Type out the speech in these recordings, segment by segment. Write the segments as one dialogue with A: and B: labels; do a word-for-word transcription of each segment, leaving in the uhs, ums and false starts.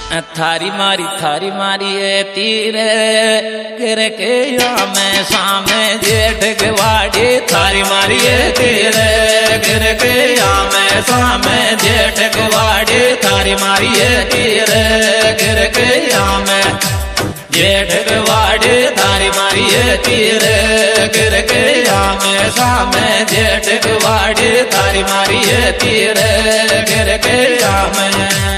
A: थारी मारी थारी मारी है तीर गिर के या मैं सामे जेठ गवाड़ी थारी मारी है तीर गिर के या मैं सामे जेठ गवाड़ी थारी मारी है तीर गिर के या मैं जेठ गवाड़ी थारी मारी है तीर गिर के या मैं सामे जेठ गवाड़ी थारी मारी है तीर गिर के या मैं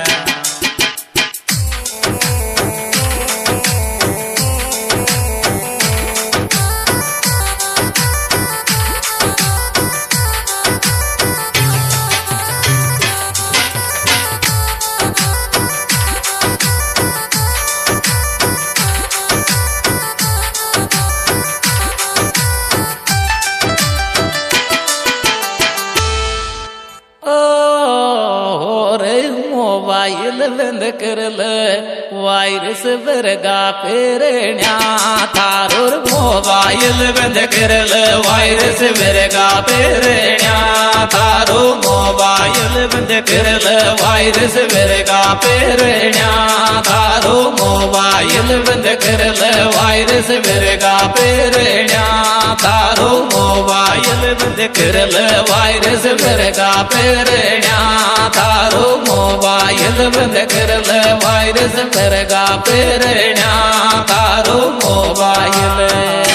A: मोबाइल बंद कर ले वायरस वर्गा पेरण्या थारोर मोबाइल बंद कर ले वायरस वर्गा पेरण्या थारो मोबाइल बंद कर ले वायरस वर्गा पेरण्या थारो मोबाइल बंद कर ले वायरस वर्गा पेरण्या थारो मोबाइल बंद कर ले वायरस वर्गा पेरण्या थारो मोबाइल बंद कर ले वायरस वर्गा पेरण्या थारो मोबाइल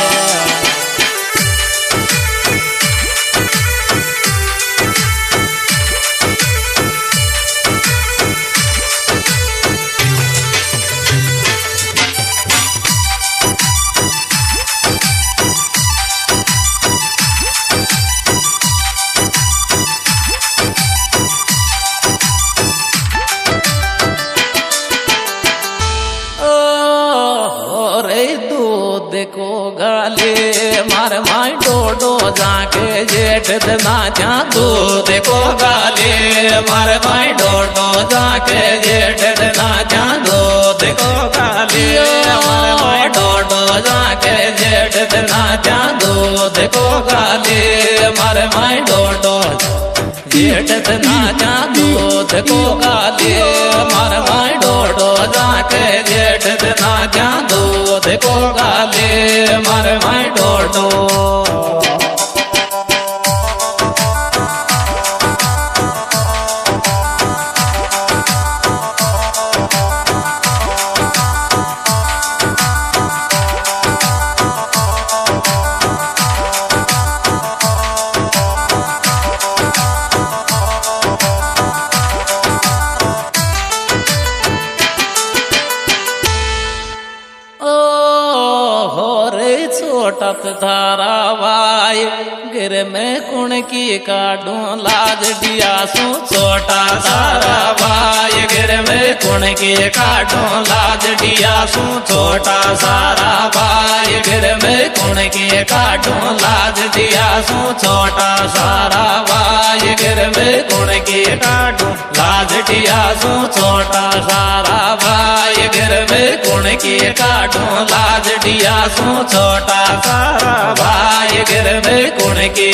A: देखो गाले मार माई डोडो जाके जेठ दना जा दो देखो गाले मार माई डोडो जाके जेठ दना जा दो देखो गाले मार माई डोडो जाके जेठ दना जा दो देखो गाले मार माई डोडो जेठ दना जा दो देखो गाले मार माई डोडो जाके जेठ दना जा दो देखो गाले मार माई डोडो छोटत थारा भाई गिर में कुण की काटू लाज डियासू छोटा सारा भाई गिर में कुण की काटू लाज डियासू छोटा सारा भाई गिर में कुण की काटू लाज डियासू छोटा सारा भाई गिर में कुण की काटू लाज डियासू छोटा सारा भाई गिर में कुण की काटू लाज डियासू छोटा सारा भाई गिर में कुण की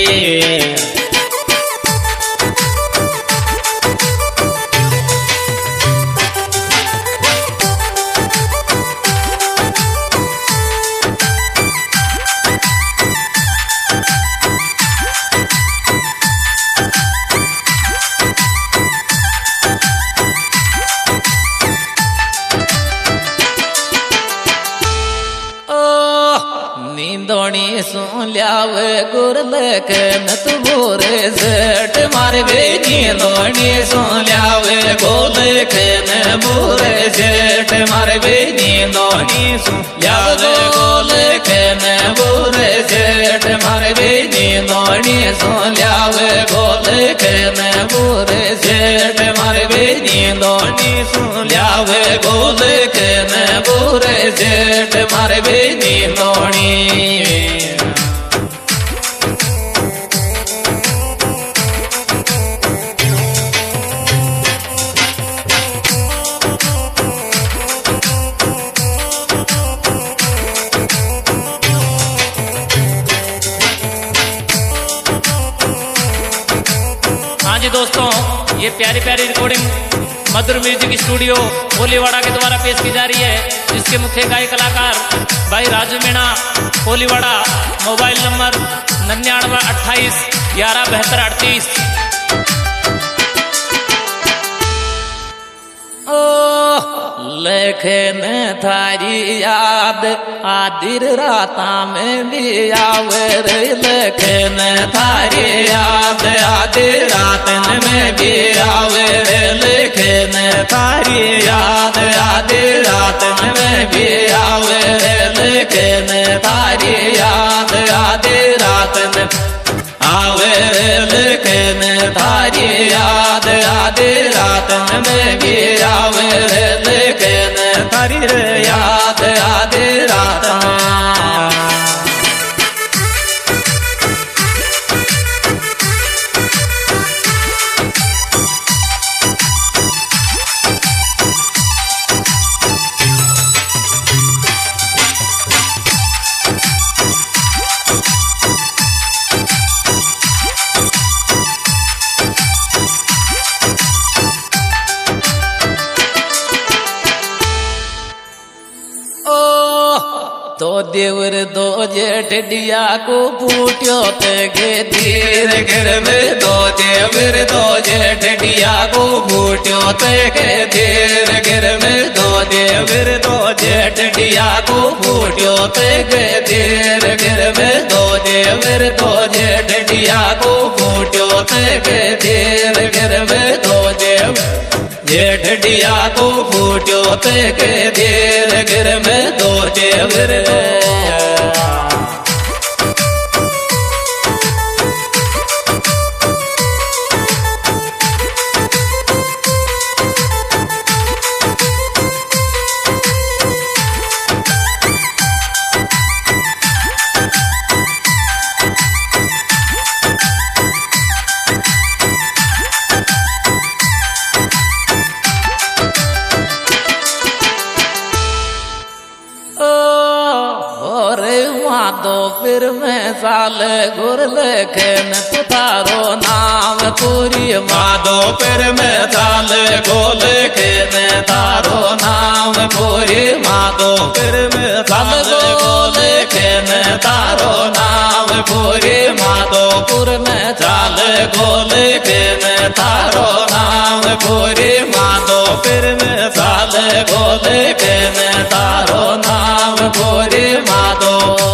A: नींदोनी सुन लियावे गुरलक नत बोरे सेठ मारे बे नींदोनी सुन लियावे गोलक न बोरे सेठ मारे बे नींदोनी सुन लियावे गोलक न बोरे सेठ मारे बे नींदोनी सुन लियावे गोलक न बोरे सेठ मारे बे नींदोनी सुन लियावे गोलक न बोरे सेठ मारे बे नींदोनी हाँ जी दोस्तों, ये प्यारी प्यारी recording Madhur music studio Koliwada के द्वारा पेश की जा रही है, जिसके मुख्य गायक कलाकार भाई राजू मीणा कोलीवाड़ा। मोबाइल नंबर निन्यानवे अट्ठाईस ग्यारह बहत्तर अड़तीस। लेखन थारी याद आदिर राता में भी आवे रे, लेखन थारी याद आदिर रातन में भी आवे रे, लेखन थारी याद आदिर रातन में भी आवे रे, लेखन थारी याद आदिर रातन आवे रे, लेखन थारी याद आदिर रातन में भी आवे रे, लेखन थारी याद आदिर रातन। तो देवर दो जेठिया को फूट्यो ते गे धीर गिर में, दो देवर दो जेठिया को फूट्यो ते गे धीर गिर में, दो देवर दो जेठिया को फूट्यो ते गे धीर गिर में, दो देवर दो जेठिया को फूट्यो ते गे धीर गिर में, दो देव जेठिया को फूट्यो ते के देर गिर में, दो देवर दो फिर में साल गुर लेखन तुतारो नाम पूरी, माधो फिर में साल गोल खेन तारो नाम पूरी, माधो फिर में साल गोल खेन तारो नाम पूरी, माधोपुर में चाल गोल खेन तारो नाम पूरी, माधो फिर में साल गोल खेन तारो नाम पूरी, माधो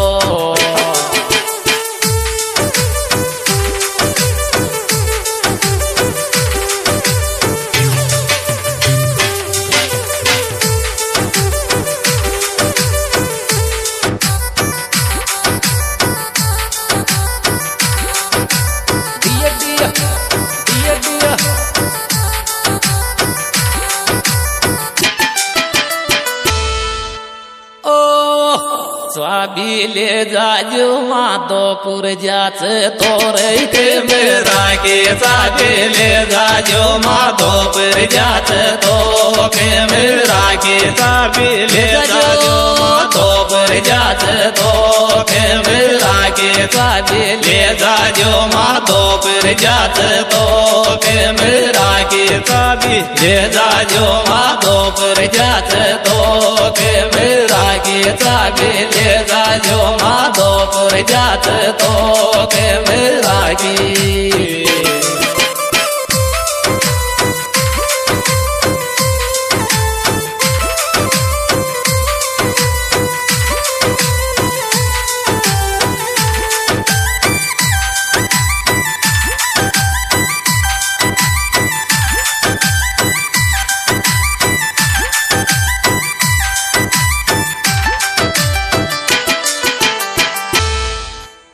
A: स्वाभी ले जाजो माधोपुर जाच तोरे के मेरा के सागे ले जाजो माधोपुर जाच तो के मेरा के साबी ले जाजो माधोपुर जाच तो के मेरा के साबी ले जाजो माधोपुर जाच तो के मेरा के साबी ले जाजो माधोपुर जाच तो के मेरा के साबी ले जाजो माधोपुर जात तो के मेरा की।